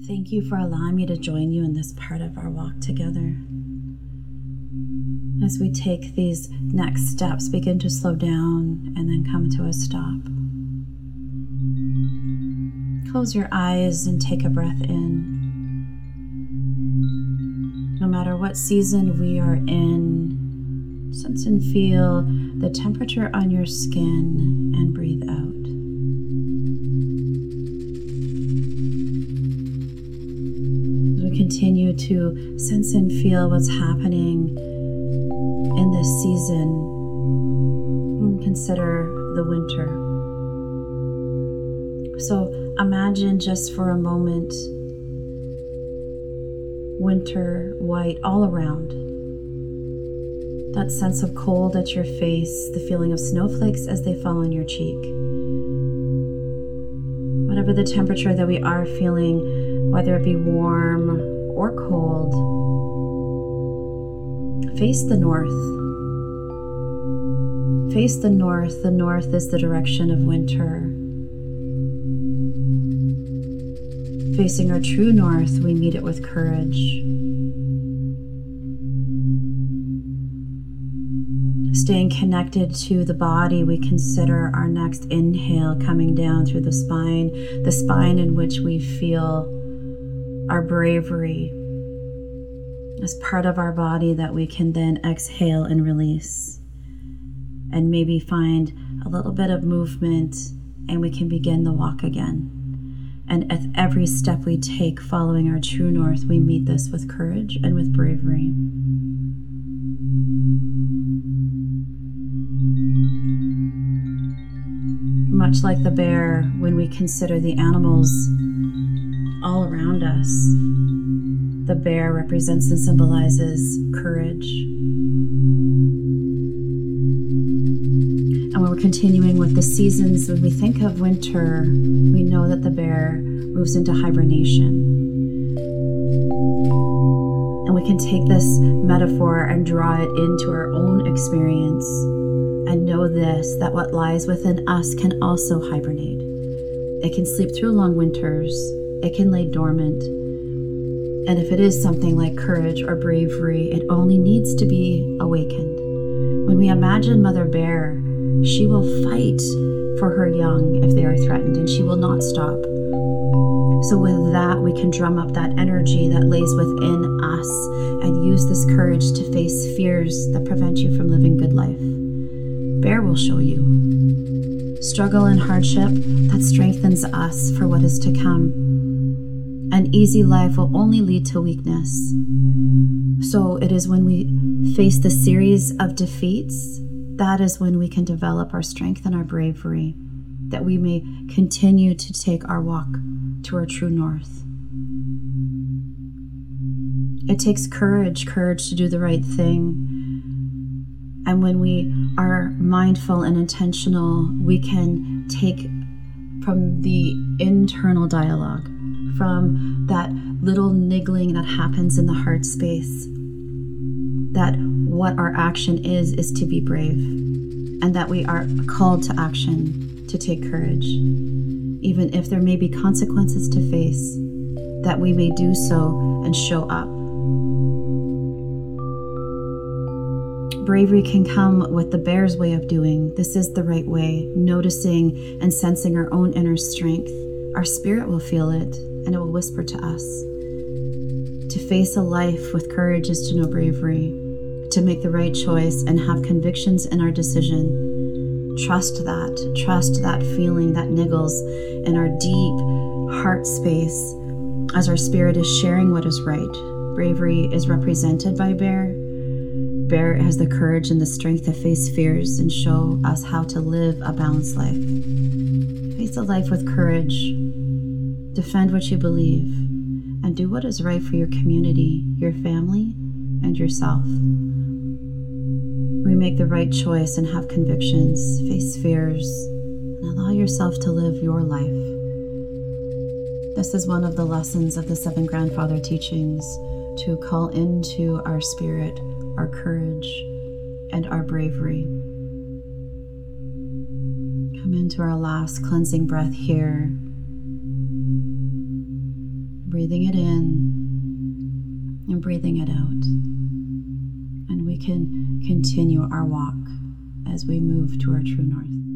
Thank you for allowing me to join you in this part of our walk together. As we take these next steps, begin to slow down and then come to a stop. Close your eyes and take a breath in. No matter what season we are in, sense and feel the temperature on your skin and breathe out. Continue to sense and feel what's happening in this season. And consider the winter. So imagine just for a moment winter white all around. That sense of cold at your face, the feeling of snowflakes as they fall on your cheek. Whatever the temperature that we are feeling, whether it be warm or cold, face the north. Face the north. The north is the direction of winter. Facing our true north, we meet it with courage. Staying connected to the body, we consider our next inhale coming down through the spine in which we feel our bravery as part of our body that we can then exhale and release. And maybe find a little bit of movement and we can begin the walk again. And at every step we take following our true north, we meet this with courage and with bravery. Much like the bear, when we consider the animals all around us, the bear represents and symbolizes courage. And when we're continuing with the seasons, when we think of winter, we know that the bear moves into hibernation. And we can take this metaphor and draw it into our own experience and know this, that what lies within us can also hibernate. It can sleep through long winters. It can lay dormant. And if it is something like courage or bravery, it only needs to be awakened. When we imagine Mother Bear, she will fight for her young if they are threatened, and she will not stop. So with that, we can drum up that energy that lays within us and use this courage to face fears that prevent you from living good life. Bear will show you. Struggle and hardship, that strengthens us for what is to come. An easy life will only lead to weakness. So it is when we face the series of defeats, that is when we can develop our strength and our bravery, that we may continue to take our walk to our true north. It takes courage to do the right thing. And when we are mindful and intentional, we can take from the internal dialogue, from that little niggling that happens in the heart space, that what our action is to be brave, and that we are called to action, to take courage. Even if there may be consequences to face, that we may do so and show up. Bravery can come with the bear's way of doing. This is the right way, noticing and sensing our own inner strength. Our spirit will feel it, and it will whisper to us. To face a life with courage is to know bravery, to make the right choice and have convictions in our decision. Trust that feeling that niggles in our deep heart space as our spirit is sharing what is right. Bravery is represented by Bear. Bear has the courage and the strength to face fears and show us how to live a balanced life. Face a life with courage. Defend what you believe, and do what is right for your community, your family, and yourself. We make the right choice and have convictions, face fears, and allow yourself to live your life. This is one of the lessons of the 7 grandfather teachings, to call into our spirit, our courage, and our bravery. Come into our last cleansing breath here. breathing it in and breathing it out. And we can continue our walk as we move to our true north.